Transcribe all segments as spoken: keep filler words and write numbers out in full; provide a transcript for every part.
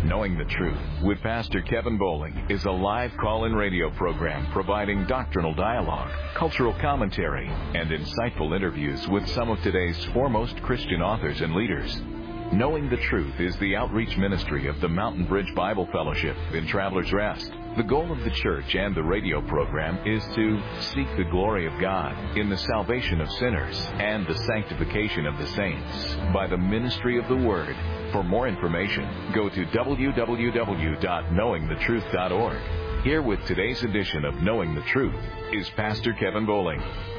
Knowing the Truth with Pastor Kevin Bowling is a live call-in radio program providing doctrinal dialogue, cultural commentary, and insightful interviews with some of today's foremost Christian authors and leaders. Knowing the Truth is the outreach ministry of the Mountain Bridge Bible Fellowship in Travelers Rest. The goal of the church and the radio program is to seek the glory of God in the salvation of sinners and the sanctification of the saints by the ministry of the Word. For more information, go to w w w dot knowing the truth dot org. Here with today's edition of Knowing the Truth is Pastor Kevin Bowling.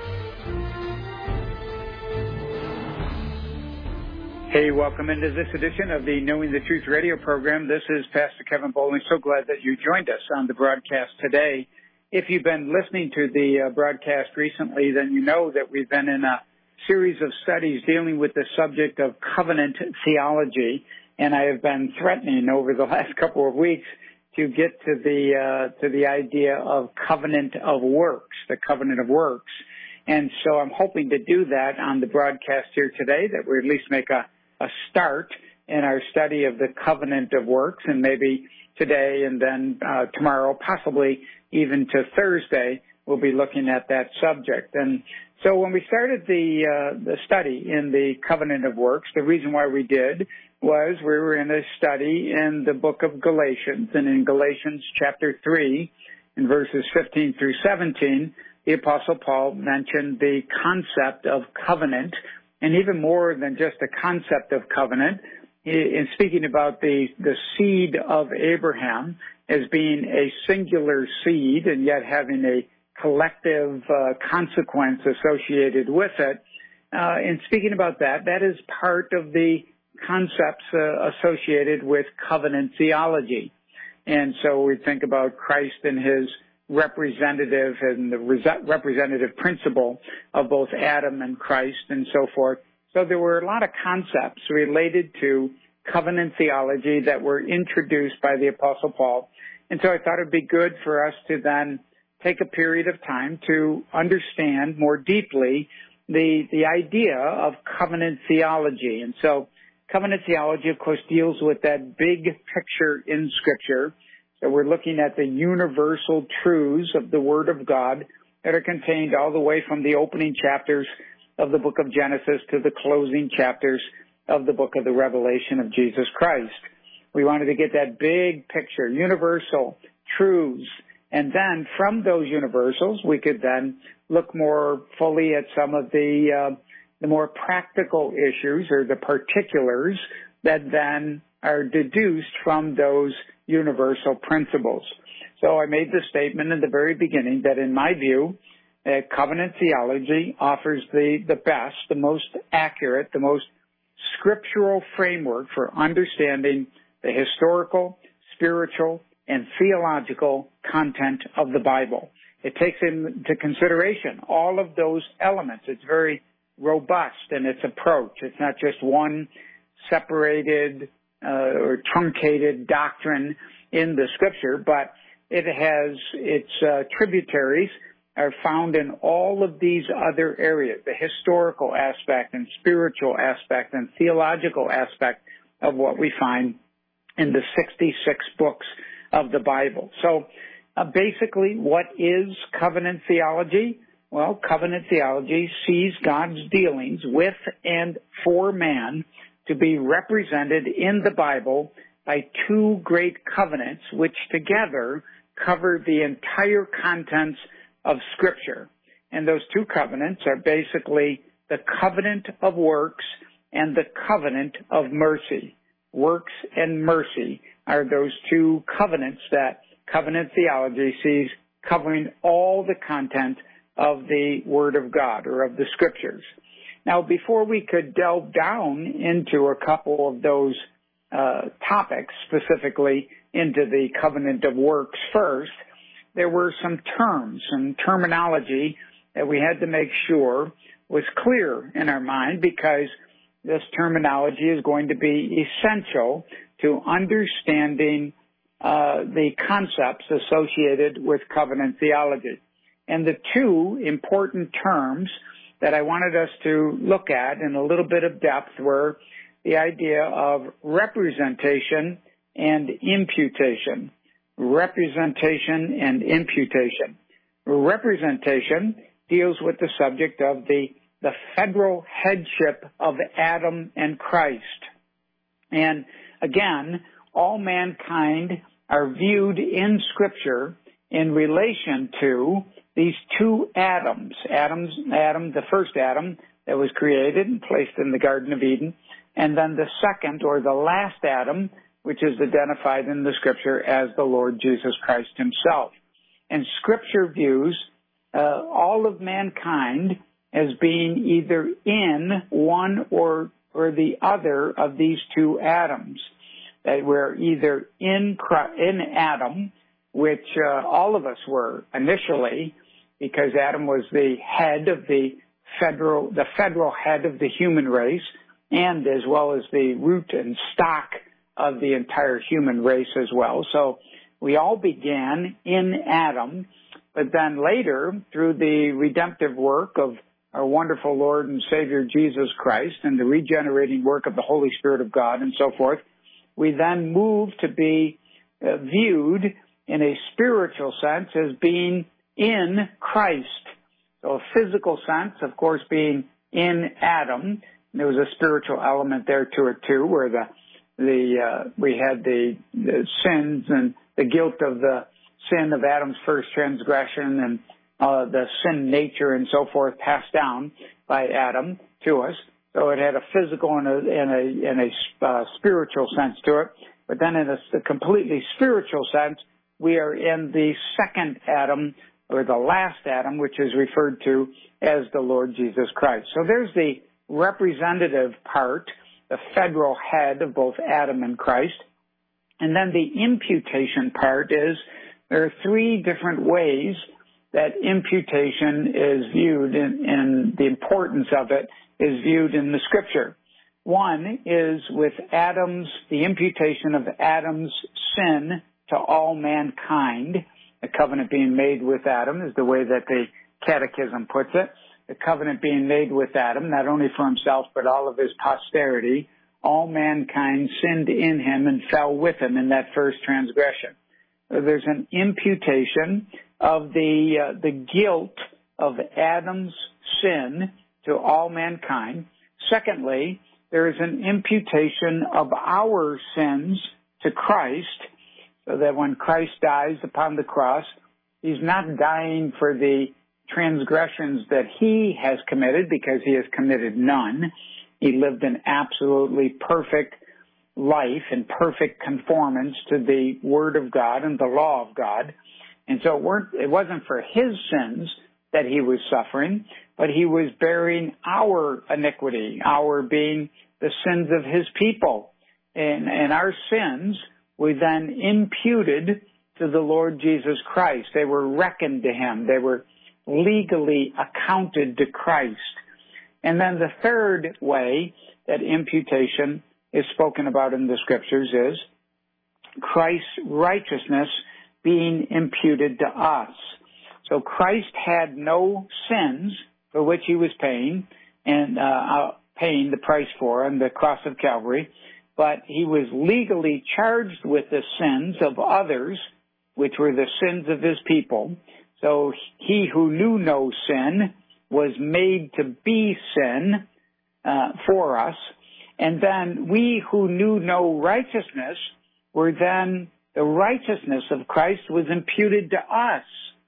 Hey, welcome into this edition of the Knowing the Truth radio program. This is Pastor Kevin Bowling. So glad that you joined us on the broadcast today. If you've been listening to the uh, broadcast recently, then you know that we've been in a series of studies dealing with the subject of covenant theology, and I have been threatening over the last couple of weeks to get to the uh, to the idea of covenant of works, the covenant of works. And so I'm hoping to do that on the broadcast here today, that we at least make a a start in our study of the covenant of works, and maybe today and then uh, tomorrow, possibly even to Thursday, we'll be looking at that subject. And so when we started the uh, the study in the covenant of works, the reason why we did was we were in a study in the book of Galatians, and in Galatians chapter three, in verses fifteen through seventeen, the Apostle Paul mentioned the concept of covenant. And even more than just the concept of covenant, in speaking about the, the seed of Abraham as being a singular seed and yet having a collective uh, consequence associated with it, uh, in speaking about that, that is part of the concepts uh, associated with covenant theology. And so we think about Christ and his representative and the representative principle of both Adam and Christ and so forth. So there were a lot of concepts related to covenant theology that were introduced by the Apostle Paul. And so I thought it'd be good for us to then take a period of time to understand more deeply the, the idea of covenant theology. And so covenant theology, of course, deals with that big picture in Scripture. So we're looking at the universal truths of the Word of God that are contained all the way from the opening chapters of the book of Genesis to the closing chapters of the book of the Revelation of Jesus Christ. We wanted to get that big picture, universal truths, and then from those universals, we could then look more fully at some of the, uh, the more practical issues or the particulars that then are deduced from those universal principles. So I made the statement in the very beginning that in my view, uh, covenant theology offers the, the best, the most accurate, the most scriptural framework for understanding the historical, spiritual, and theological content of the Bible. It takes into consideration all of those elements. It's very robust in its approach. It's not just one separated Uh, or truncated doctrine in the Scripture, but it has its uh, tributaries are found in all of these other areas, the historical aspect and spiritual aspect and theological aspect of what we find in the sixty-six books of the Bible. So uh, basically, what is covenant theology? Well, covenant theology sees God's dealings with and for man to be represented in the Bible by two great covenants, which together cover the entire contents of Scripture. And those two covenants are basically the covenant of works and the covenant of mercy. Works and mercy are those two covenants that covenant theology sees covering all the content of the Word of God or of the Scriptures. Now, before we could delve down into a couple of those uh, topics, specifically into the covenant of works first, there were some terms, some terminology that we had to make sure was clear in our mind, because this terminology is going to be essential to understanding uh, the concepts associated with covenant theology. And the two important terms that I wanted us to look at in a little bit of depth were the idea of representation and imputation. Representation and imputation. Representation deals with the subject of the, the federal headship of Adam and Christ. And again, all mankind are viewed in Scripture in relation to these two Adams. Adam's, Adam, the first Adam that was created and placed in the Garden of Eden, and then the second or the last Adam, which is identified in the Scripture as the Lord Jesus Christ himself. And Scripture views uh, all of mankind as being either in one or, or the other of these two Adams. That we're either in, in Adam, which uh, all of us were initially, because Adam was the head of the federal, the federal head of the human race, and as well as the root and stock of the entire human race as well. So we all began in Adam, but then later, through the redemptive work of our wonderful Lord and Savior Jesus Christ and the regenerating work of the Holy Spirit of God and so forth, we then move to be uh, viewed in a spiritual sense as being in Christ. So a physical sense, of course, being in Adam. There was a spiritual element there to it too, where the the uh, we had the, the sins and the guilt of the sin of Adam's first transgression and uh, the sin nature and so forth passed down by Adam to us. So it had a physical and a, and a, and a uh, spiritual sense to it. But then in a, a completely spiritual sense, we are in the second Adam, or the last Adam, which is referred to as the Lord Jesus Christ. So there's the representative part, the federal head of both Adam and Christ. And then the imputation part is there are three different ways that imputation is viewed, in, and the importance of it is viewed in the Scripture. One is with Adam's, the imputation of Adam's sin to all mankind. The covenant being made with Adam is the way that the Catechism puts it. The covenant being made with Adam, not only for himself, but all of his posterity. All mankind sinned in him and fell with him in that first transgression. There's an imputation of the uh, the guilt of Adam's sin to all mankind. Secondly, there is an imputation of our sins to Christ, so that when Christ dies upon the cross, he's not dying for the transgressions that he has committed, because he has committed none. He lived an absolutely perfect life in perfect conformance to the Word of God and the law of God. And so it, weren't, it wasn't for his sins that he was suffering, but he was bearing our iniquity, our being the sins of his people. And, and our sins were then imputed to the Lord Jesus Christ. They were reckoned to him. They were legally accounted to Christ. And then the third way that imputation is spoken about in the Scriptures is Christ's righteousness being imputed to us. So Christ had no sins for which he was paying and uh, paying the price for on the cross of Calvary, but he was legally charged with the sins of others, which were the sins of his people. So he who knew no sin was made to be sin uh, for us. And then we who knew no righteousness were then, the righteousness of Christ was imputed to us.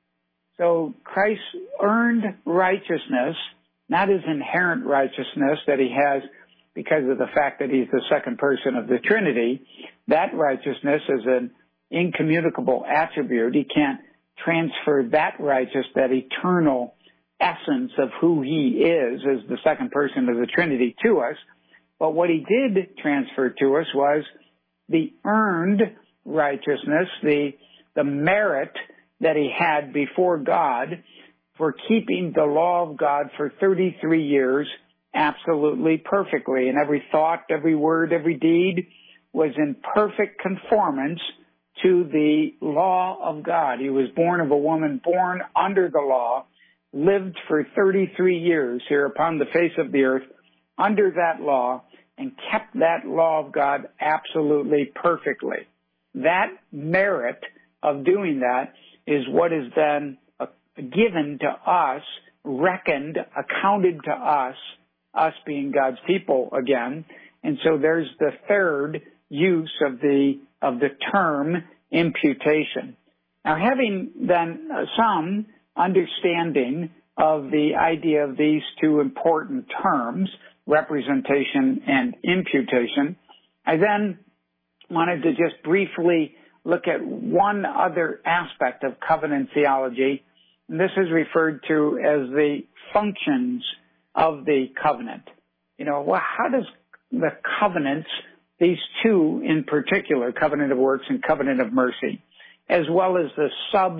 So Christ's earned righteousness, not his inherent righteousness that he has because of the fact that he's the second person of the Trinity. That righteousness is an incommunicable attribute. He can't transfer that righteous, that eternal essence of who he is as the second person of the Trinity to us. But what he did transfer to us was the earned righteousness, the, the merit that he had before God for keeping the law of God for thirty-three years absolutely perfectly. And every thought, every word, every deed was in perfect conformance to the law of God. He was born of a woman, born under the law, lived for thirty-three years here upon the face of the earth under that law, and kept that law of God absolutely perfectly. that merit of doing that is what is then uh, given to us, reckoned, accounted to us, us being God's people again. And so there's the third use of the of the term imputation. Now, having then some understanding of the idea of these two important terms, representation and imputation, I then wanted to just briefly look at one other aspect of covenant theology, and this is referred to as the functions of the covenant. You know, well, how does the covenants, these two in particular, covenant of works and covenant of mercy, as well as the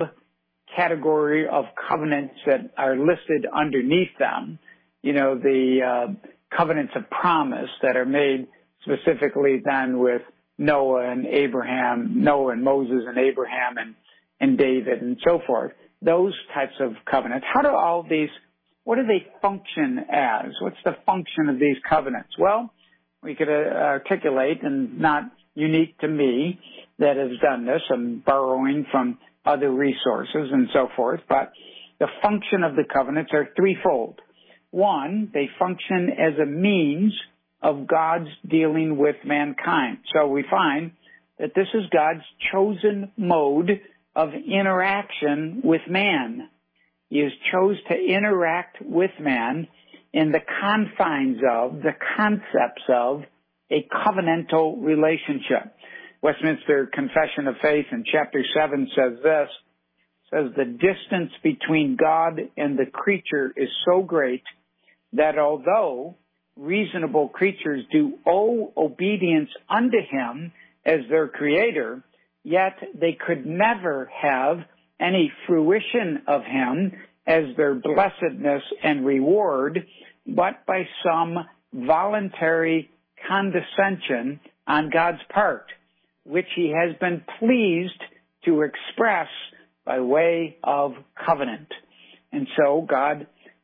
subcategory of covenants that are listed underneath them, you know, the uh, covenants of promise that are made specifically then with Noah and Abraham, Noah and Moses and Abraham and, and David and so forth, those types of covenants. How do all these, what do they function as? What's the function of these covenants? Well, we could uh, articulate, and not unique to me that has done this, I'm borrowing from other resources and so forth, but the function of the covenants are threefold. One, they function as a means of God's dealing with mankind. So we find that this is God's chosen mode of interaction with man. He has chose to interact with man in the confines of, the concepts of, a covenantal relationship. Westminster Confession of Faith in chapter seven says this, says the distance between God and the creature is so great that although reasonable creatures do owe obedience unto him as their creator, yet they could never have any fruition of him as their blessedness and reward, but by some voluntary condescension on God's part, which he has been pleased to express by way of covenant. And so God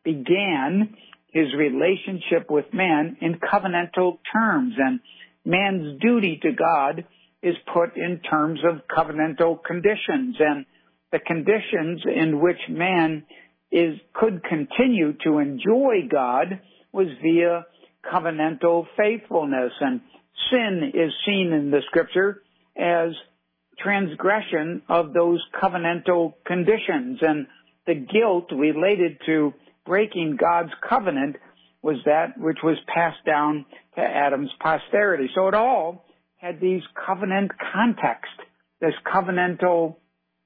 began his relationship with man in covenantal terms, and man's duty to God is put in terms of covenantal conditions, and the conditions in which man is could continue to enjoy God was via covenantal faithfulness, and sin is seen in the scripture as transgression of those covenantal conditions, and the guilt related to breaking God's covenant was that which was passed down to Adam's posterity. So it all had these covenant context, this covenantal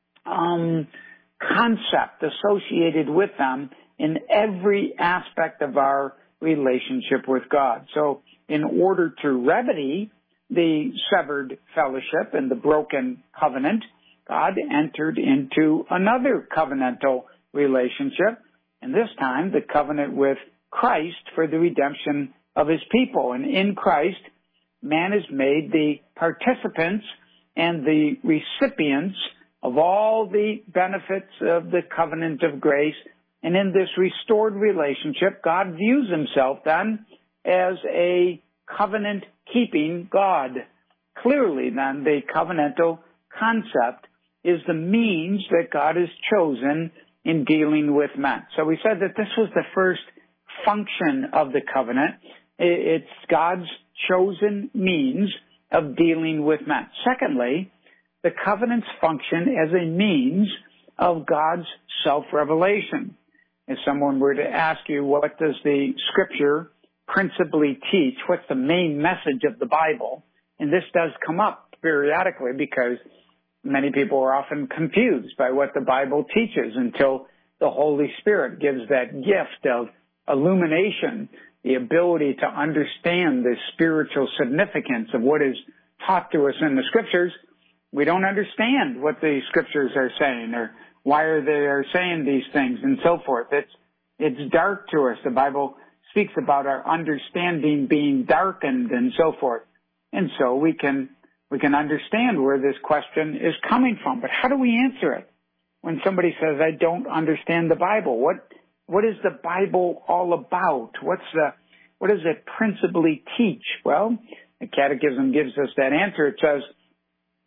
um, concept associated with them in every aspect of our relationship with God. So in order to remedy the severed fellowship and the broken covenant, God entered into another covenantal relationship, and this time the covenant with Christ for the redemption of his people. And in Christ, man is made the participants and the recipients of all the benefits of the covenant of grace. And in this restored relationship, God views himself then as a covenant-keeping God. Clearly, then, the covenantal concept is the means that God has chosen in dealing with men. So we said that this was the first function of the covenant. It's God's chosen means of dealing with men. Secondly, the covenants function as a means of God's self-revelation. If someone were to ask you, what does the scripture principally teach? What's the main message of the Bible? And this does come up periodically because many people are often confused by what the Bible teaches until the Holy Spirit gives that gift of illumination, the ability to understand the spiritual significance of what is taught to us in the scriptures. We don't understand what the scriptures are saying or why are they are saying these things and so forth. It's, it's dark to us. The Bible speaks about our understanding being darkened and so forth. And so we can, we can understand where this question is coming from. But how do we answer it? When somebody says, I don't understand the Bible, what, what is the Bible all about? What's the, what does it principally teach? Well, the Catechism gives us that answer. It says,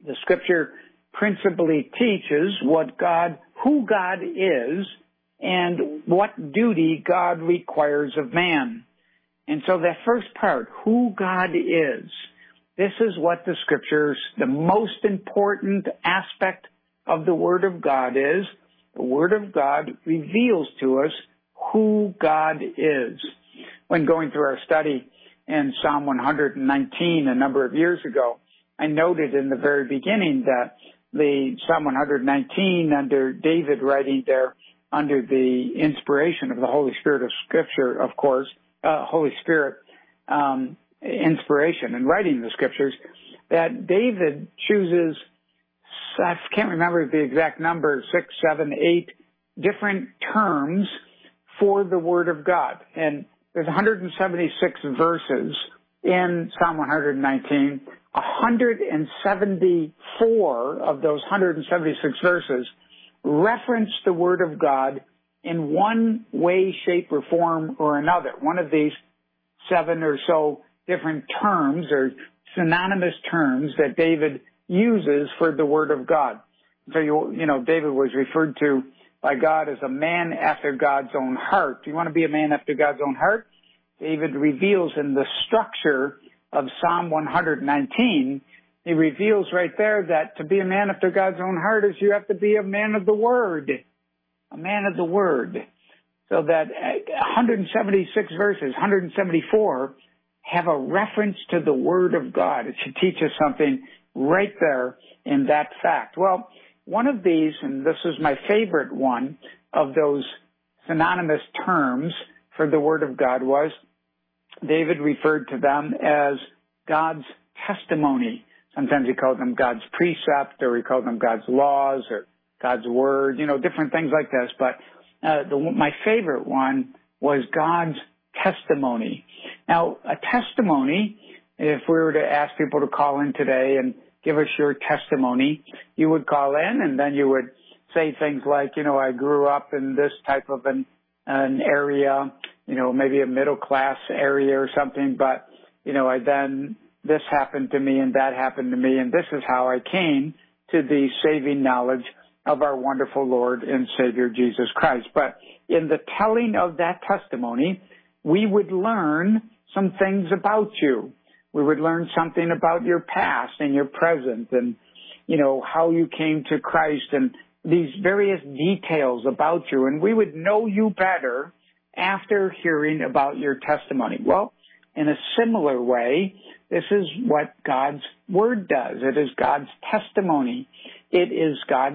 The Scripture principally teaches what God, who God is, and what duty God requires of man. And so that first part, who God is, this is what the Scriptures, the most important aspect of the Word of God is. The Word of God reveals to us who God is. When going through our study in Psalm one hundred nineteen a number of years ago, I noted in the very beginning that the Psalm one hundred nineteen, under David writing there, under the inspiration of the Holy Spirit of Scripture, of course, uh, Holy Spirit um, inspiration in writing the Scriptures, that David chooses, I can't remember the exact number, six, seven, eight different terms for the Word of God. And there's one hundred seventy-six verses in Psalm one hundred nineteen. one hundred seventy-four of those one hundred seventy-six verses reference the Word of God in one way, shape, or form or another. One of these seven or so different terms or synonymous terms that David uses for the Word of God. So, you, you know, David was referred to by God as a man after God's own heart. Do you want to be a man after God's own heart? David reveals in the structure of Psalm one hundred nineteen, he reveals right there that to be a man after God's own heart is you have to be a man of the Word. A man of the Word. So that one hundred seventy-six verses, one hundred seventy-four, have a reference to the Word of God. It should teach us something right there in that fact. Well, one of these, and this is my favorite one of those synonymous terms for the Word of God, was David referred to them as God's testimony. Sometimes he called them God's precept, or he called them God's laws, or God's word, you know, different things like this. But uh, the, my favorite one was God's testimony. Now, a testimony, if we were to ask people to call in today and give us your testimony, you would call in and then you would say things like, you know, I grew up in this type of an, an area, you know, maybe a middle class area or something, but, you know, I then, this happened to me and that happened to me, and this is how I came to the saving knowledge of our wonderful Lord and Savior Jesus Christ. But in the telling of that testimony, we would learn some things about you. We would learn something about your past and your present and, you know, how you came to Christ and these various details about you. And we would know you better after hearing about your testimony. Well, in a similar way, this is what God's Word does. It is God's testimony. It is God's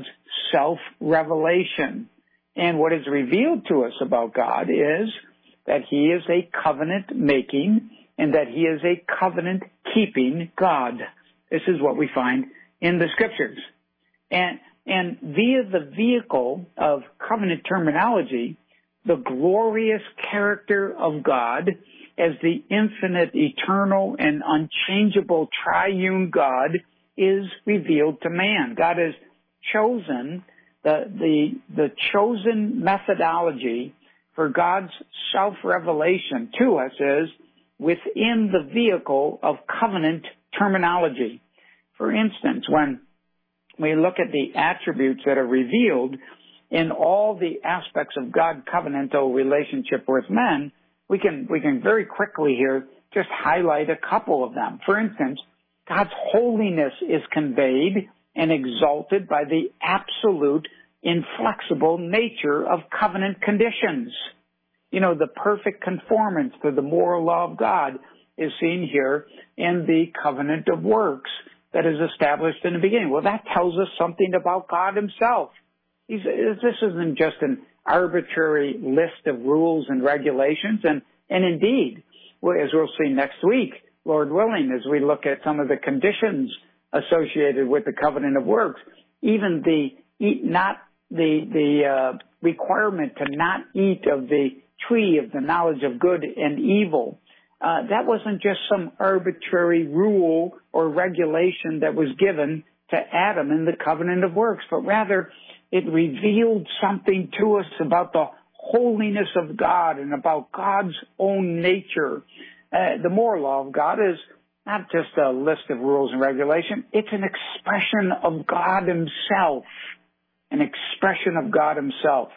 self-revelation. And what is revealed to us about God is that He is a covenant-making and that He is a covenant-keeping God. This is what we find in the Scriptures. And, and via the vehicle of covenant terminology, the glorious character of God as the infinite, eternal, and unchangeable triune God is revealed to man. God has chosen the, the, the chosen methodology for God's self-revelation to us is within the vehicle of covenant terminology. For instance, when we look at the attributes that are revealed in all the aspects of God's covenantal relationship with men, we can, we can very quickly here just highlight a couple of them. For instance, God's holiness is conveyed and exalted by the absolute, inflexible nature of covenant conditions. You know, the perfect conformance to the moral law of God is seen here in the covenant of works that is established in the beginning. Well, that tells us something about God Himself. He's, this isn't just an arbitrary list of rules and regulations. And, and indeed, as we'll see next week, Lord willing, as we look at some of the conditions associated with the covenant of works, even the eat not the the uh, requirement to not eat of the tree of the knowledge of good and evil, uh, that wasn't just some arbitrary rule or regulation that was given to Adam in the covenant of works, but rather it revealed something to us about the holiness of God and about God's own nature. Uh, the moral law of God is not just a list of rules and regulations. It's an expression of God himself, an expression of God himself.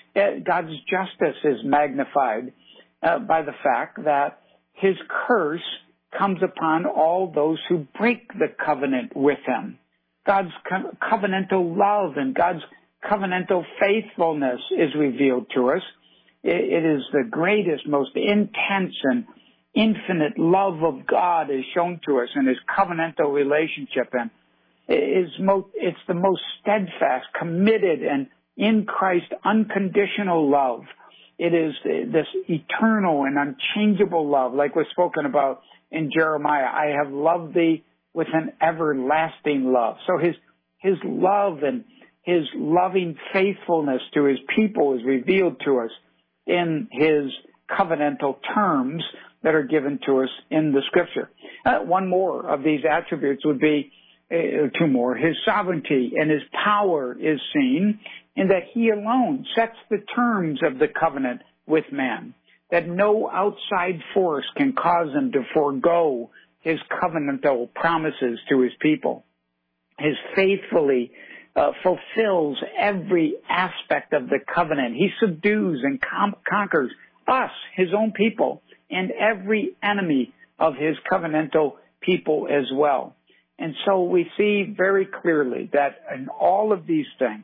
God's justice is magnified uh, by the fact that his curse comes upon all those who break the covenant with him. God's co- covenantal love and God's covenantal faithfulness is revealed to us. It, it is the greatest, most intense and infinite love of God is shown to us in his covenantal relationship. And it is most, it's the most steadfast, committed, and in Christ unconditional love. It is this eternal and unchangeable love, like was spoken about in Jeremiah. I have loved thee with an everlasting love. So his his love and his loving faithfulness to his people is revealed to us in his covenantal terms that are given to us in the Scripture. Uh, one more of these attributes would be, uh, two more, his sovereignty and his power is seen in that he alone sets the terms of the covenant with man, that no outside force can cause him to forego his covenantal promises to his people. His faithfully uh, fulfills every aspect of the covenant. He subdues and com- conquers us, his own people, and every enemy of his covenantal people as well. And so we see very clearly that in all of these things,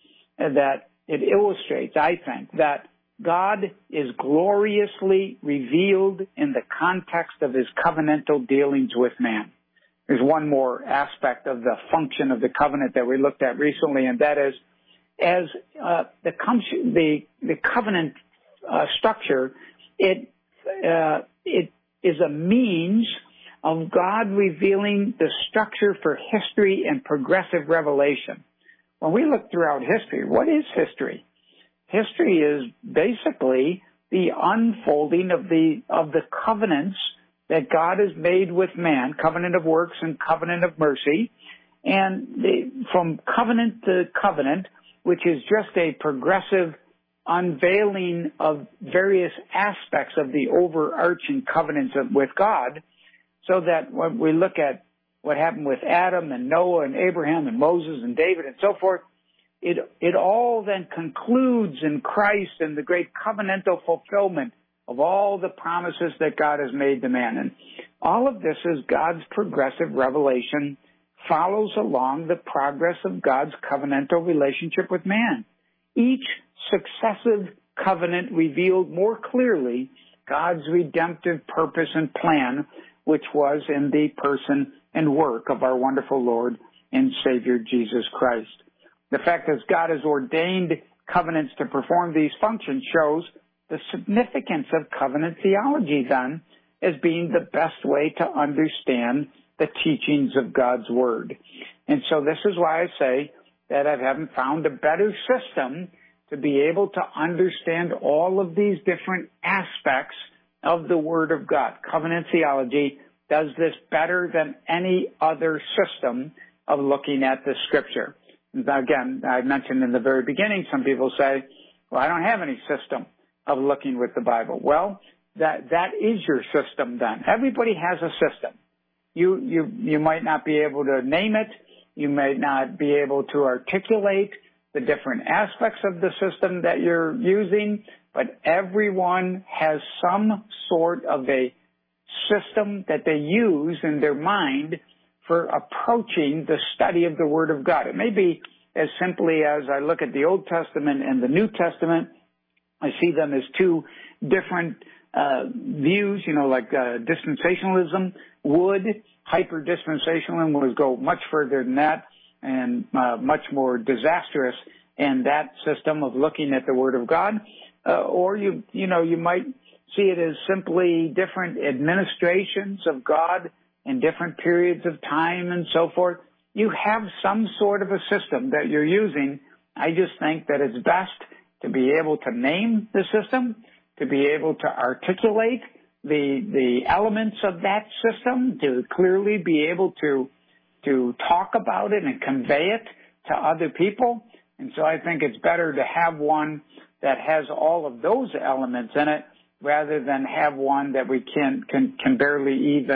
that it illustrates, I think, that God is gloriously revealed in the context of his covenantal dealings with man. There's one more aspect of the function of the covenant that we looked at recently, and that is, as uh, the, com- the the covenant uh, structure, it uh, it is a means of God revealing the structure for history and progressive revelation. When we look throughout history, what is history? History is basically the unfolding of the of the covenants that God has made with man, covenant of works and covenant of mercy, and the, from covenant to covenant, which is just a progressive unveiling of various aspects of the overarching covenants with God, so that when we look at what happened with Adam and Noah and Abraham and Moses and David and so forth, it it all then concludes in Christ and the great covenantal fulfillment of all the promises that God has made to man. And all of this is God's progressive revelation, follows along the progress of God's covenantal relationship with man. Each successive covenant revealed more clearly God's redemptive purpose and plan, which was in the person and work of our wonderful Lord and Savior Jesus Christ. The fact that God has ordained covenants to perform these functions shows the significance of covenant theology then as being the best way to understand the teachings of God's Word. And so this is why I say that I haven't found a better system to be able to understand all of these different aspects of the Word of God. Covenant theology does this better than any other system of looking at the Scripture. Again, I mentioned in the very beginning, some people say, well, I don't have any system of looking with the Bible. Well, that that is your system then. Everybody has a system. You you you might not be able to name it. You may not be able to articulate the different aspects of the system that you're using, but everyone has some sort of a system that they use in their mind for approaching the study of the Word of God. It may be as simply as I look at the Old Testament and the New Testament. I see them as two different uh, views, you know, like uh, dispensationalism would. Hyper-dispensationalism would go much further than that and uh, much more disastrous in that system of looking at the Word of God. Uh, or, you you know, you might see it as simply different administrations of God in different periods of time and so forth. You have some sort of a system that you're using. I just think that it's best to be able to name the system, to be able to articulate the the elements of that system, to clearly be able to to talk about it and convey it to other people. And so I think it's better to have one that has all of those elements in it rather than have one that we can can, can barely even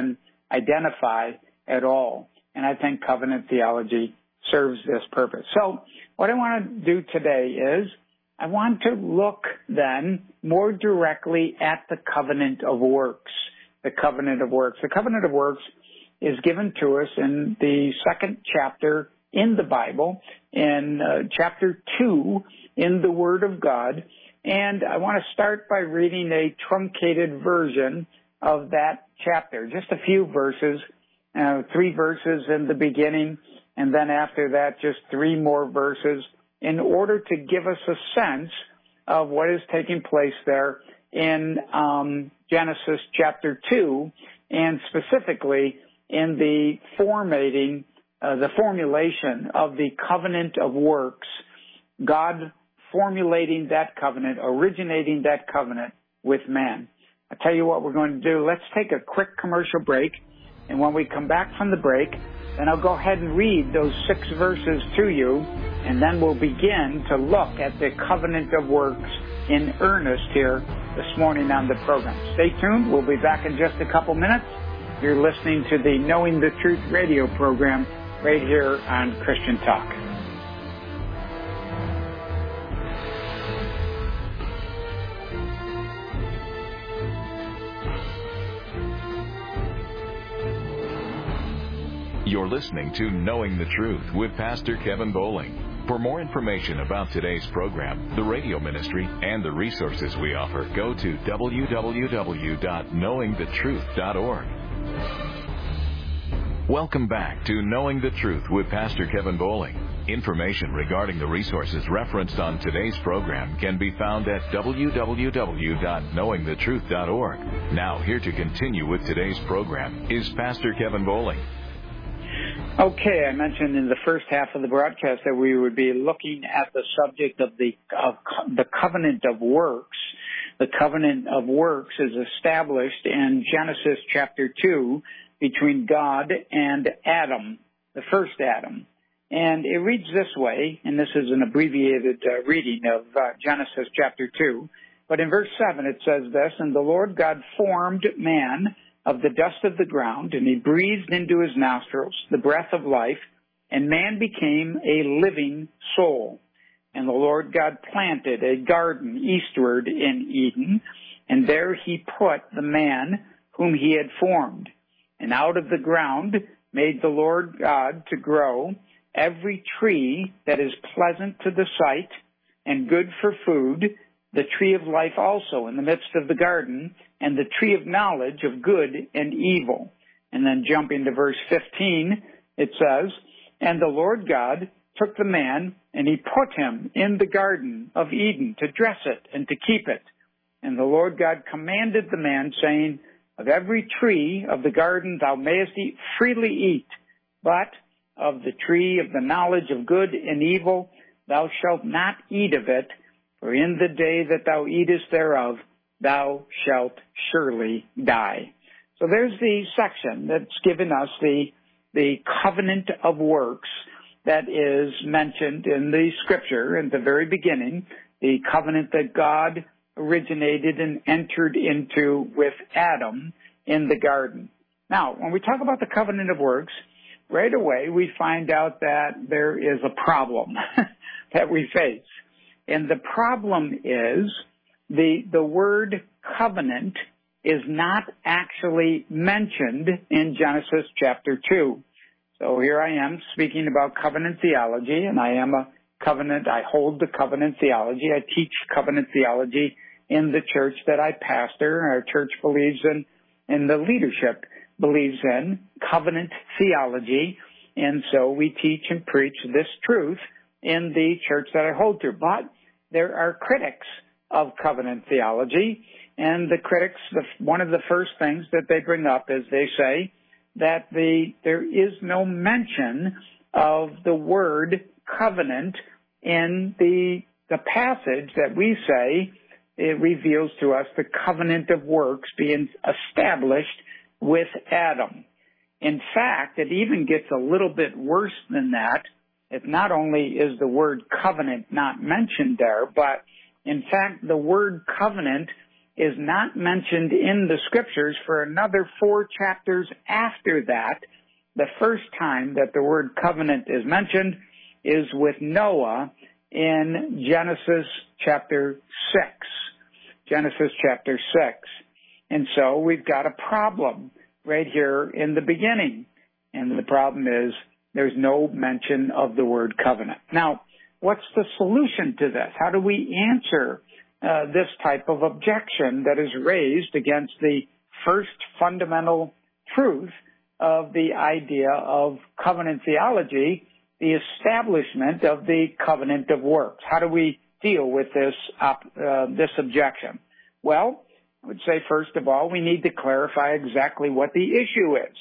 identify at all. And I think covenant theology serves this purpose. So what I want to do today is I want to look then more directly at the covenant of works. The covenant of works. The covenant of works is given to us in the second chapter in the Bible, in uh, chapter two in the Word of God. And I want to start by reading a truncated version of that chapter, just a few verses, uh, three verses in the beginning, and then after that, just three more verses, in order to give us a sense of what is taking place there in um, Genesis chapter two, and specifically in the formating, uh, the formulation of the covenant of works, God formulating that covenant, originating that covenant with man. I'll tell you what we're going to do. Let's take a quick commercial break, and when we come back from the break, then I'll go ahead and read those six verses to you, and then we'll begin to look at the covenant of works in earnest here this morning on the program. Stay tuned. We'll be back in just a couple minutes. You're listening to the Knowing the Truth radio program right here on Christian Talk. You're listening to Knowing the Truth with Pastor Kevin Bowling. For more information about today's program, the radio ministry, and the resources we offer, go to w w w dot knowing the truth dot org. Welcome back to Knowing the Truth with Pastor Kevin Bowling. Information regarding the resources referenced on today's program can be found at w w w dot knowing the truth dot org. Now, here to continue with today's program is Pastor Kevin Bowling. Okay, I mentioned in the first half of the broadcast that we would be looking at the subject of the of co- the covenant of works. The covenant of works is established in Genesis chapter two between God and Adam, the first Adam. And it reads this way, and this is an abbreviated uh, reading of uh, Genesis chapter two. But in verse seven it says this, "And the Lord God formed man of the dust of the ground, and he breathed into his nostrils the breath of life, and man became a living soul. And the Lord God planted a garden eastward in Eden, and there he put the man whom he had formed. And out of the ground made the Lord God to grow every tree that is pleasant to the sight and good for food, the tree of life also in the midst of the garden, and the tree of knowledge of good and evil." And then jumping to verse fifteen, it says, "And the Lord God took the man, and he put him in the garden of Eden to dress it and to keep it. And the Lord God commanded the man, saying, Of every tree of the garden thou mayest eat, freely eat, but of the tree of the knowledge of good and evil thou shalt not eat of it, for in the day that thou eatest thereof, thou shalt surely die." So there's the section that's given us the, the covenant of works that is mentioned in the scripture in the very beginning, the covenant that God originated and entered into with Adam in the garden. Now, when we talk about the covenant of works, right away we find out that there is a problem that we face. And the problem is the the word covenant is not actually mentioned in Genesis chapter two. So here I am speaking about covenant theology, and I am a covenant, I hold the covenant theology. I teach covenant theology in the church that I pastor. Our church believes in, and the leadership believes in covenant theology. And so we teach and preach this truth in the church that I hold to. But there are critics of covenant theology, and the critics, the, one of the first things that they bring up is they say that the there is no mention of the word covenant in the the passage that we say it reveals to us the covenant of works being established with Adam. In fact, it even gets a little bit worse than that. It not only is the word covenant not mentioned there, but in fact, the word covenant is not mentioned in the scriptures for another four chapters after that. The first time that the word covenant is mentioned is with Noah in Genesis chapter six. Genesis chapter six. And so we've got a problem right here in the beginning. And the problem is there's no mention of the word covenant. Now, what's the solution to this? How do we answer uh, this type of objection that is raised against the first fundamental truth of the idea of covenant theology, the establishment of the covenant of works? How do we deal with this op- uh, this objection? Well, I would say, first of all, we need to clarify exactly what the issue is.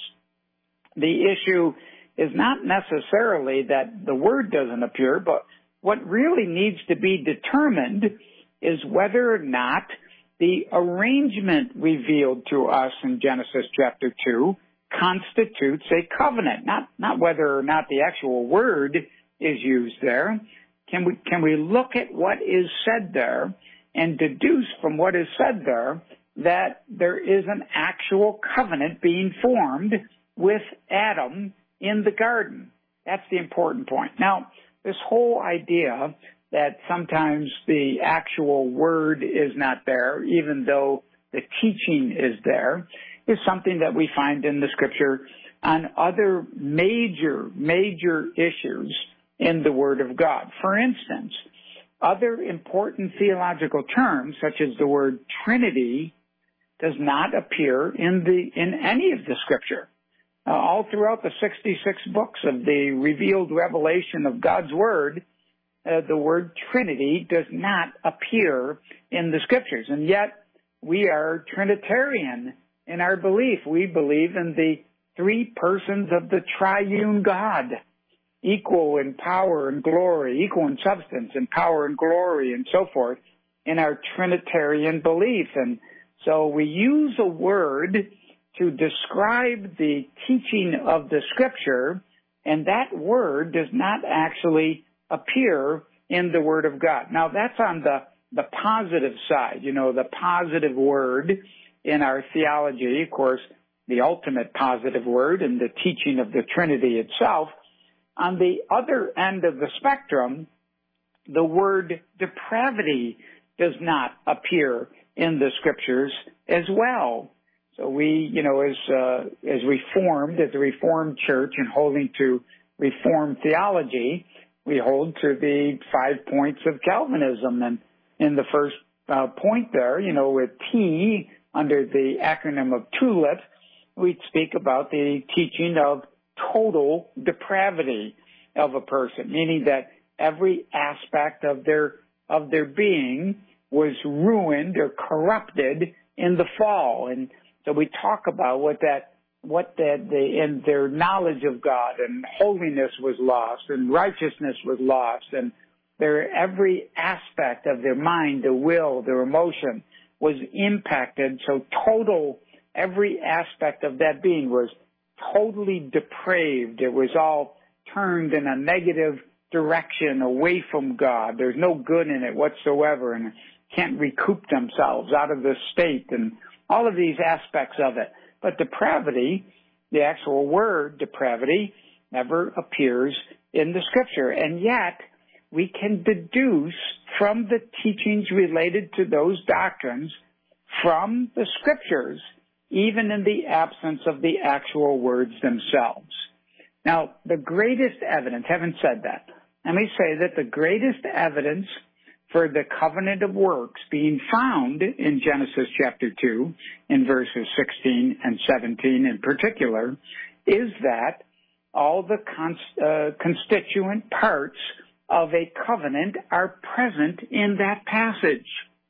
The issue is not necessarily that the word doesn't appear, but what really needs to be determined is whether or not the arrangement revealed to us in Genesis chapter two constitutes a covenant, not, not whether or not the actual word is used there. Can we, can we look at what is said there and deduce from what is said there that there is an actual covenant being formed with Adam in the garden? That's the important point. Now, this whole idea that sometimes the actual word is not there, even though the teaching is there, is something that we find in the scripture on other major, major issues in the Word of God. For instance, other important theological terms, such as the word Trinity, does not appear in the in any of the scripture. Uh, all throughout the sixty-six books of the revealed revelation of God's Word, uh, the word Trinity does not appear in the scriptures. And yet, we are Trinitarian in our belief. We believe in the three persons of the triune God, equal in power and glory, equal in substance and power and glory and so forth, in our Trinitarian belief. And so we use a word to describe the teaching of the scripture, and that word does not actually appear in the Word of God. Now, that's on the, the positive side, you know, the positive word in our theology, of course, the ultimate positive word in the teaching of the Trinity itself. On the other end of the spectrum, the word depravity does not appear in the scriptures as well. So we, you know, as uh, as Reformed, as a Reformed church and holding to Reformed theology, we hold to the five points of Calvinism. And in the first uh, point there, you know, with T under the acronym of TULIP, we speak about the teaching of total depravity of a person, meaning that every aspect of their of their being was ruined or corrupted in the fall. And so we talk about what that what that they in their knowledge of God and holiness was lost and righteousness was lost, and their every aspect of their mind, their will, their emotion was impacted. So total, every aspect of that being was totally depraved. It was all turned in a negative direction away from God. There's no good in it whatsoever, and can't recoup themselves out of this state, and all of these aspects of it. But depravity, the actual word depravity, never appears in the scripture. And yet, we can deduce from the teachings related to those doctrines from the scriptures, even in the absence of the actual words themselves. Now, the greatest evidence, having said that, let me say that the greatest evidence for the covenant of works being found in Genesis chapter two, in verses sixteen and seventeen in particular, is that all the const- uh, constituent parts of a covenant are present in that passage.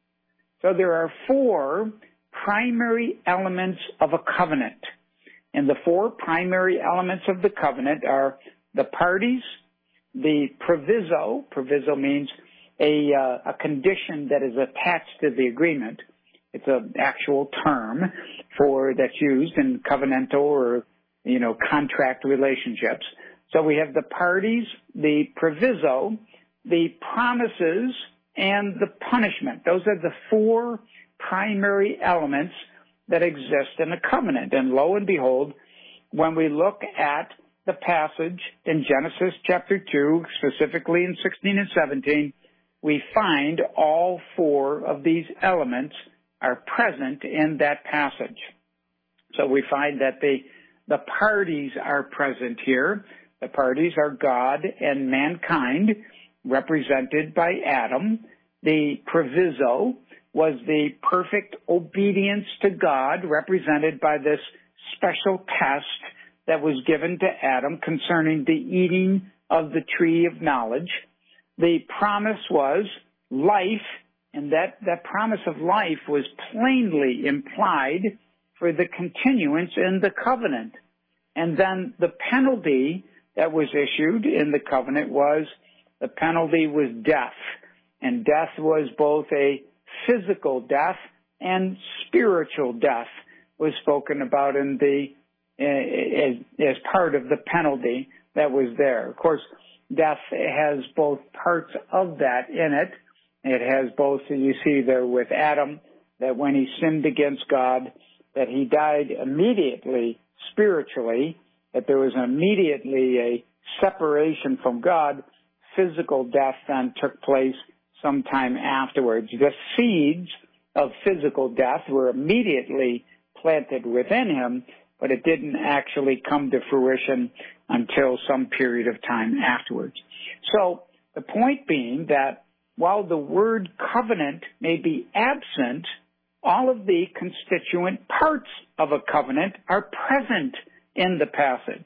So there are four primary elements of a covenant. And the four primary elements of the covenant are the parties, the proviso. Proviso means a, uh, a condition that is attached to the agreement. It's an actual term for that's used in covenantal or, you know, contract relationships. So we have the parties, the proviso, the promises, and the punishment. Those are the four primary elements that exist in a covenant. And lo and behold, when we look at the passage in Genesis chapter two, specifically in sixteen and seventeen, we find all four of these elements are present in that passage. So we find that the, the parties are present here. The parties are God and mankind, represented by Adam. The proviso was the perfect obedience to God, represented by this special test that was given to Adam concerning the eating of the tree of knowledge. The promise was life, and that, that promise of life was plainly implied for the continuance in the covenant. And then the penalty that was issued in the covenant was, the penalty was death. And death was both a physical death and spiritual death was spoken about in the, as, as part of the penalty that was there. Of course, death has both parts of that in it. It has both, you see there with Adam, that when he sinned against God, that he died immediately spiritually, that there was immediately a separation from God. Physical death then took place sometime afterwards. The seeds of physical death were immediately planted within him, but it didn't actually come to fruition until some period of time afterwards. So the point being that while the word covenant may be absent, all of the constituent parts of a covenant are present in the passage.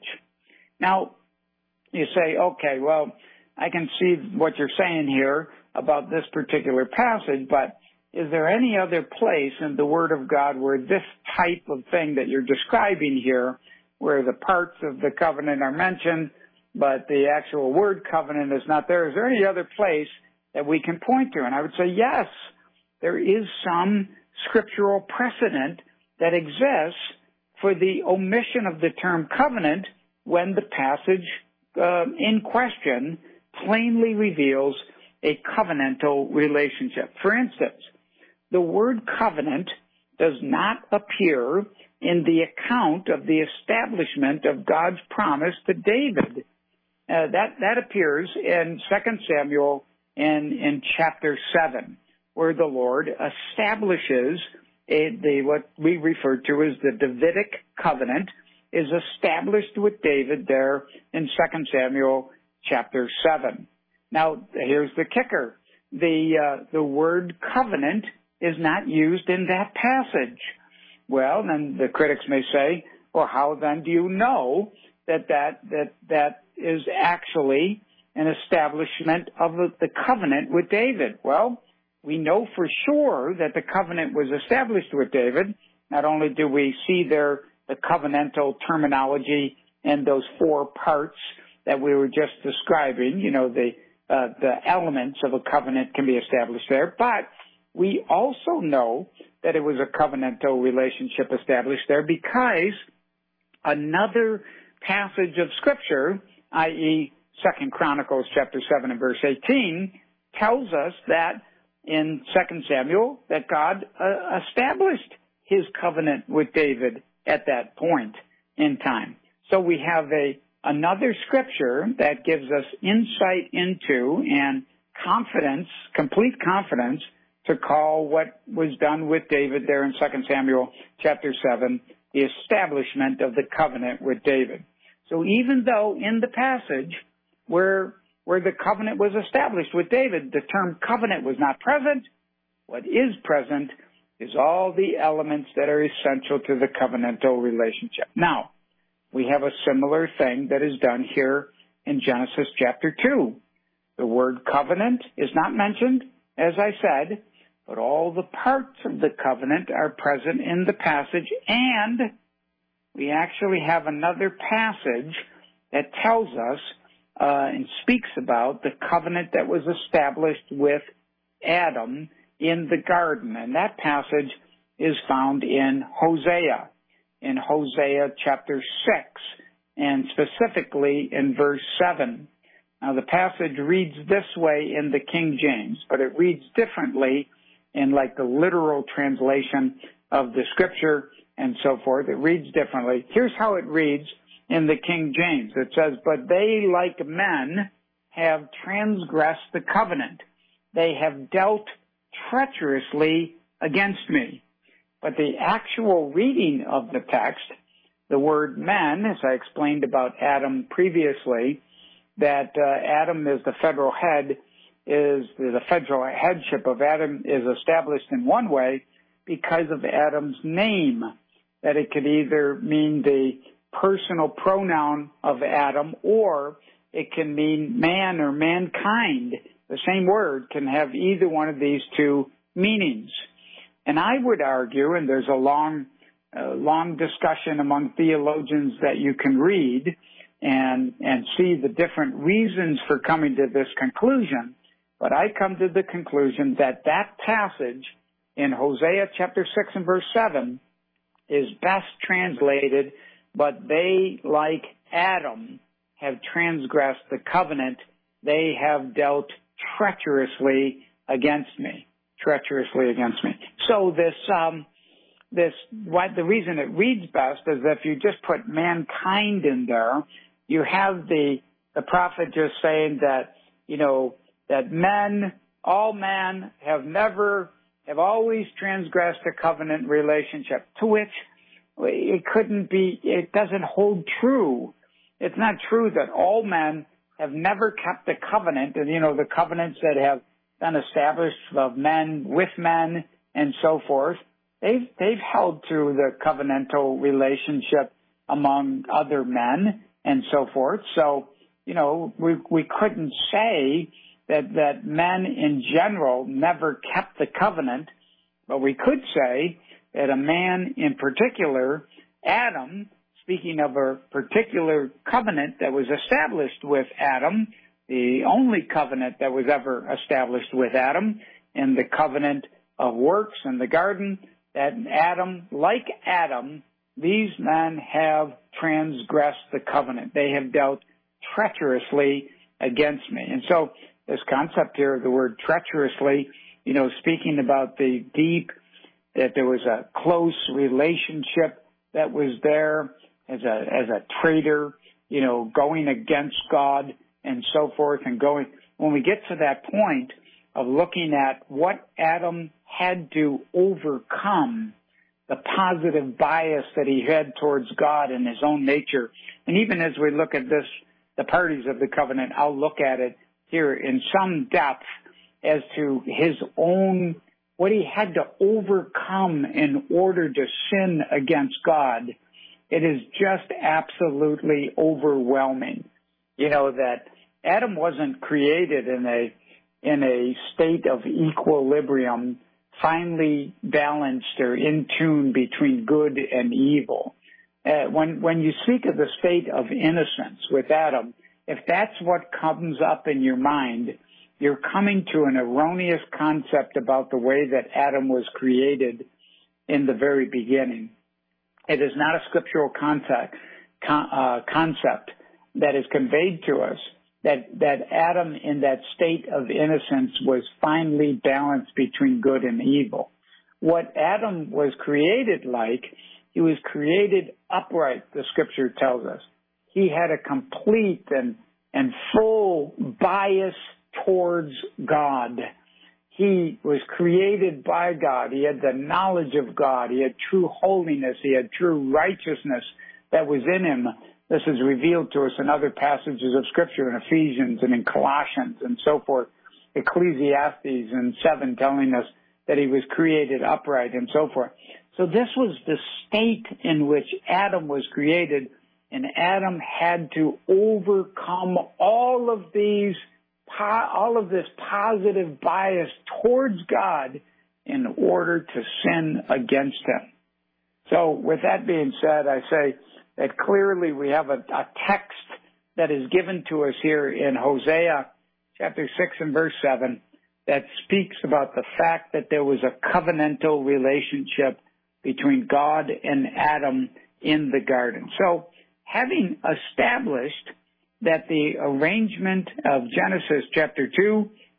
Now, you say, okay, well, I can see what you're saying here about this particular passage, but is there any other place in the Word of God where this type of thing that you're describing here, where the parts of the covenant are mentioned, but the actual word covenant is not there? Is there any other place that we can point to? And I would say, yes, there is some scriptural precedent that exists for the omission of the term covenant when the passage uh, in question plainly reveals a covenantal relationship. For instance, the word covenant does not appear in the account of the establishment of God's promise to David. Uh, that, that appears in Second Samuel in, in chapter seven, where the Lord establishes a, the, what we refer to as the Davidic covenant is established with David there in Second Samuel chapter seven. Now, here's the kicker. The, uh, the word covenant is not used in that passage. Well, then the critics may say, well, how then do you know that that, that, that is actually an establishment of the covenant with David? Well, we know for sure that the covenant was established with David. Not only do we see there the covenantal terminology and those four parts that we were just describing, you know, the uh, the elements of a covenant can be established there, but we also know that it was a covenantal relationship established there because another passage of Scripture, that is. Second Chronicles chapter seven and verse eighteen, tells us that in Second Samuel that God uh, established his covenant with David at that point in time. So we have a another scripture that gives us insight into and confidence, complete confidence, to call what was done with David there in Second Samuel chapter seven, the establishment of the covenant with David. So even though in the passage where where the covenant was established with David, the term covenant was not present, what is present is all the elements that are essential to the covenantal relationship. Now, we have a similar thing that is done here in Genesis chapter two. The word covenant is not mentioned, as I said, but all the parts of the covenant are present in the passage, and we actually have another passage that tells us uh, and speaks about the covenant that was established with Adam in the garden. And that passage is found in Hosea, in Hosea chapter six, and specifically in verse seven. Now, the passage reads this way in the King James, but it reads differently in like the literal translation of the scripture and so forth. It reads differently. Here's how it reads in the King James. It says, but they, like men, have transgressed the covenant. They have dealt treacherously against me. But the actual reading of the text, the word men, as I explained about Adam previously, that uh, Adam is the federal head, is the federal headship of Adam is established in one way because of Adam's name, that it could either mean the personal pronoun of Adam or it can mean man or mankind. The same word can have either one of these two meanings. And I would argue, and there's a long, uh, long discussion among theologians that you can read and, and see the different reasons for coming to this conclusion. But I come to the conclusion that that passage in Hosea chapter six and verse seven is best translated, but they, like Adam, have transgressed the covenant. They have dealt treacherously against me. Treacherously against me. So this, um, this, what the reason it reads best is that if you just put mankind in there, you have the, the prophet just saying that, you know, that men, all men have never, have always transgressed a covenant relationship, to which it couldn't be, it doesn't hold true. It's not true that all men have never kept the covenant, and, you know, the covenants that have been established of men with men and so forth. They've, they've held to the covenantal relationship among other men and so forth. So, you know, we, we couldn't say that, that men in general never kept the covenant, but we could say that a man in particular, Adam, speaking of a particular covenant that was established with Adam, the only covenant that was ever established with Adam, in the covenant of works in the garden, that Adam, like Adam, these men have transgressed the covenant. They have dealt treacherously against me. And so this concept here of the word treacherously, you know, speaking about the deep, that there was a close relationship that was there as a, as a traitor, you know, going against God and so forth and going, when we get to that point of looking at what Adam had to overcome, the positive bias that he had towards God and his own nature. And even as we look at this, the parties of the covenant, I'll look at it here in some depth as to his own, what he had to overcome in order to sin against God. It is just absolutely overwhelming. You know, that Adam wasn't created in a, in a state of equilibrium, finely balanced or in tune between good and evil. Uh, when, when you speak of the state of innocence with Adam, if that's what comes up in your mind, you're coming to an erroneous concept about the way that Adam was created in the very beginning. It is not a scriptural concept, con, uh, concept that is conveyed to us that, that Adam in that state of innocence was finely balanced between good and evil. What Adam was created like, he was created upright, the scripture tells us. He had a complete and, and full bias towards God. He was created by God. He had the knowledge of God. He had true holiness. He had true righteousness that was in him. This is revealed to us in other passages of Scripture, in Ephesians and in Colossians and so forth. Ecclesiastes and seven telling us that he was created upright and so forth. So this was the state in which Adam was created, and Adam had to overcome all of these all of this positive bias towards God in order to sin against him. So with that being said, I say that clearly we have a, a text that is given to us here in Hosea chapter six and verse seven that speaks about the fact that there was a covenantal relationship between God and Adam in the garden. So having established that the arrangement of Genesis chapter two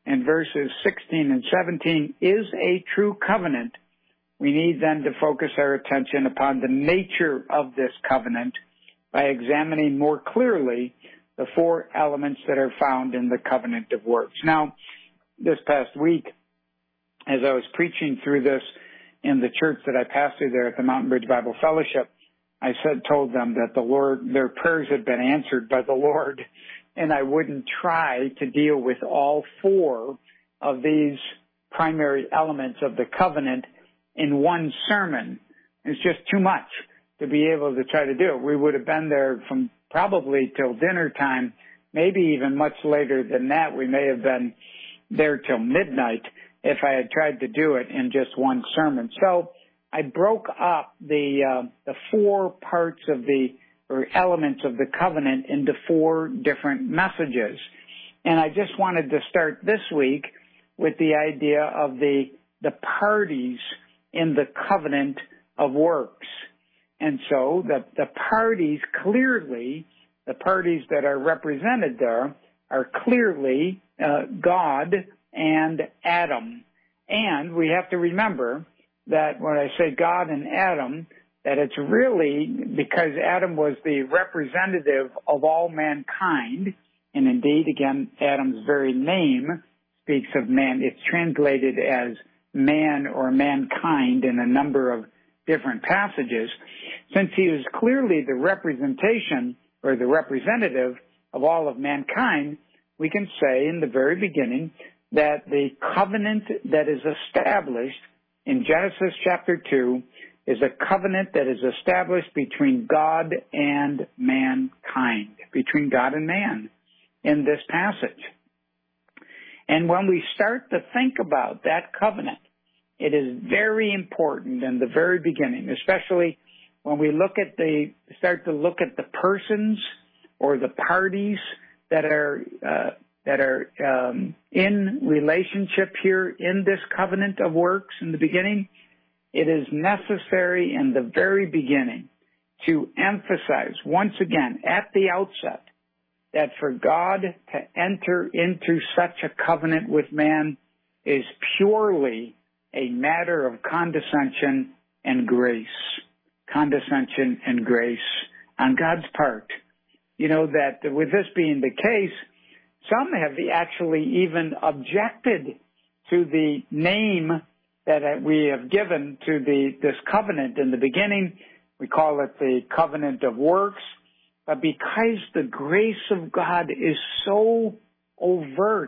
in verses sixteen and seventeen is a true covenant, we need then to focus our attention upon the nature of this covenant by examining more clearly the four elements that are found in the covenant of works. Now, this past week, as I was preaching through this in the church that I pastored there at the Mountain Bridge Bible Fellowship, I said, told them that the Lord, their prayers had been answered by the Lord, and I wouldn't try to deal with all four of these primary elements of the covenant in one sermon. It's just too much to be able to try to do. We would have been there from probably till dinner time, maybe even much later than that. We may have been there till midnight if I had tried to do it in just one sermon. So I broke up the uh, the four parts of the or elements of the covenant into four different messages. And I just wanted to start this week with the idea of the the parties in the covenant of works. And so the, the parties clearly, the parties that are represented there are clearly uh, God and Adam. And we have to remember that when I say God and Adam, that it's really because Adam was the representative of all mankind. And indeed, again, Adam's very name speaks of man. It's translated as man or mankind in a number of different passages. Since he was clearly the representation or the representative of all of mankind, we can say in the very beginning that the covenant that is established in Genesis chapter two is a covenant that is established between God and mankind, between God and man in this passage. And when we start to think about that covenant, it is very important in the very beginning, especially when we look at the, start to look at the persons or the parties that are, uh, that are um, in relationship here in this covenant of works in the beginning. It is necessary in the very beginning to emphasize once again at the outset that for God to enter into such a covenant with man is purely a matter of condescension and grace. Condescension and grace on God's part. You know that with this being the case, some have actually even objected to the name that we have given to the this covenant in the beginning. We call it the covenant of works. But because the grace of God is so overt,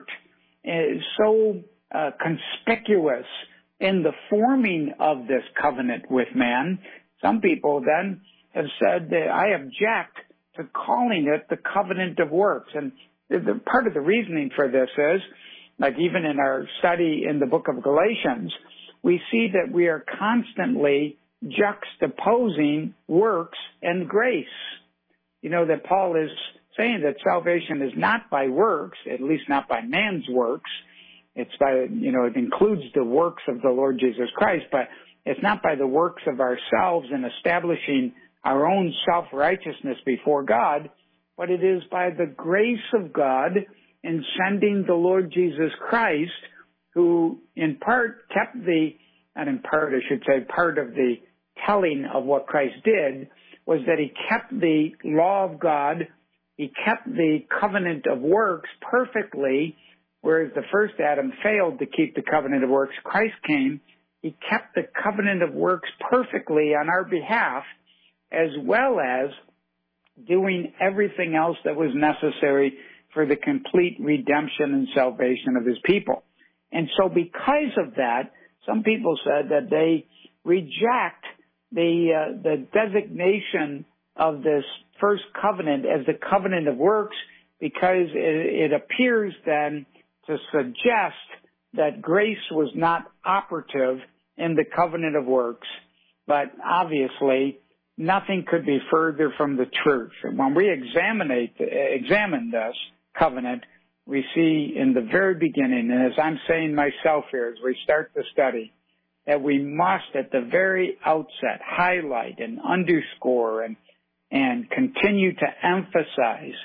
is so uh, conspicuous in the forming of this covenant with man, some people then have said that I object to calling it the covenant of works. And the, the part of the reasoning for this is, like even in our study in the book of Galatians, we see that we are constantly juxtaposing works and grace. You know, that Paul is saying that salvation is not by works, at least not by man's works. It's by, you know, it includes the works of the Lord Jesus Christ, but it's not by the works of ourselves in establishing our own self-righteousness before God, but it is by the grace of God in sending the Lord Jesus Christ, who in part kept the, not in part, I should say, part of the telling of what Christ did, was that he kept the law of God, he kept the covenant of works perfectly, whereas the first Adam failed to keep the covenant of works. Christ came, he kept the covenant of works perfectly on our behalf, as well as doing everything else that was necessary for the complete redemption and salvation of his people. And so because of that, some people said that they reject the uh, the designation of this first covenant as the covenant of works, because it, it appears then to suggest that grace was not operative in the covenant of works. But obviously, nothing could be further from the truth. And when we examine, examine this covenant, we see in the very beginning, and as I'm saying myself here as we start the study, that we must at the very outset highlight and underscore and, and continue to emphasize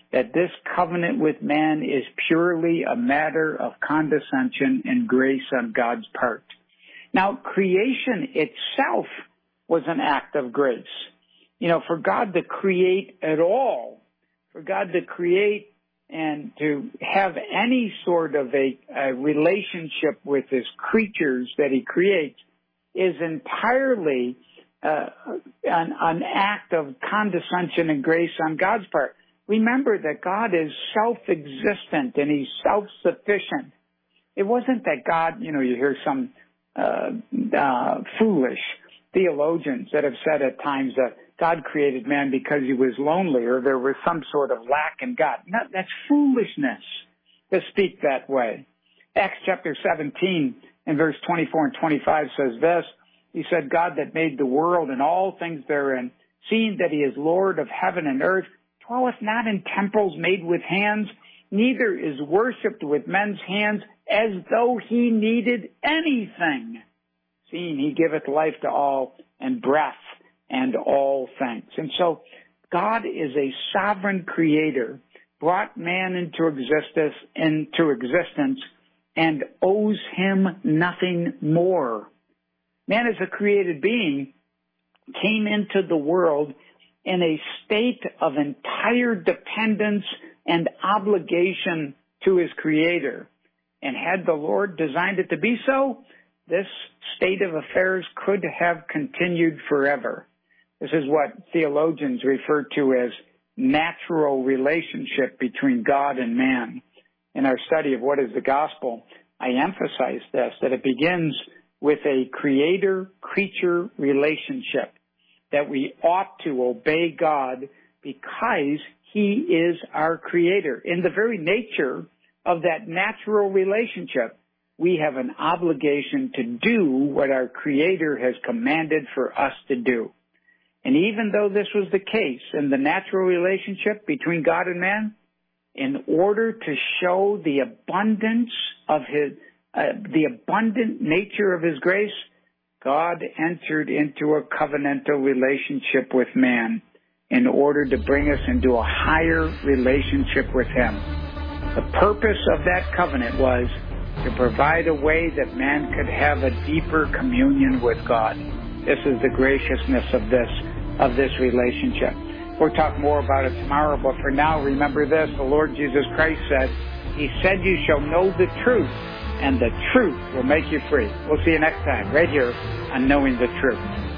that this covenant with man is purely a matter of condescension and grace on God's part. Now, creation itself was an act of grace. You know, for God to create at all, for God to create and to have any sort of a, a relationship with his creatures that he creates is entirely uh, an, an act of condescension and grace on God's part. Remember that God is self-existent and he's self-sufficient. It wasn't that God, you know, you hear some uh, uh, foolish theologians that have said at times that God created man because he was lonely or there was some sort of lack in God. No, that's foolishness to speak that way. Acts chapter seventeen and verse twenty-four and twenty-five says this. He said, God that made the world and all things therein, seeing that he is Lord of heaven and earth, dwelleth not in temples made with hands, neither is worshipped with men's hands as though he needed anything, seeing he giveth life to all and breath and all things. And so God is a sovereign creator, brought man into existence, into existence and owes him nothing more. Man as a created being came into the world in a state of entire dependence and obligation to his creator. And had the Lord designed it to be so, this state of affairs could have continued forever. This is what theologians refer to as natural relationship between God and man. In our study of what is the gospel, I emphasize this, that it begins with a creator-creature relationship, that we ought to obey God because he is our creator. In the very nature of that natural relationship, we have an obligation to do what our creator has commanded for us to do. And even though this was the case in the natural relationship between God and man, in order to show the abundance of his, uh, the abundant nature of his grace, God entered into a covenantal relationship with man in order to bring us into a higher relationship with him. The purpose of that covenant was to provide a way that man could have a deeper communion with God. This is the graciousness of this, of this relationship. We'll talk more about it tomorrow, but for now, remember this. The Lord Jesus Christ said, he said you shall know the truth, and the truth will make you free. We'll see you next time, right here on Knowing the Truth.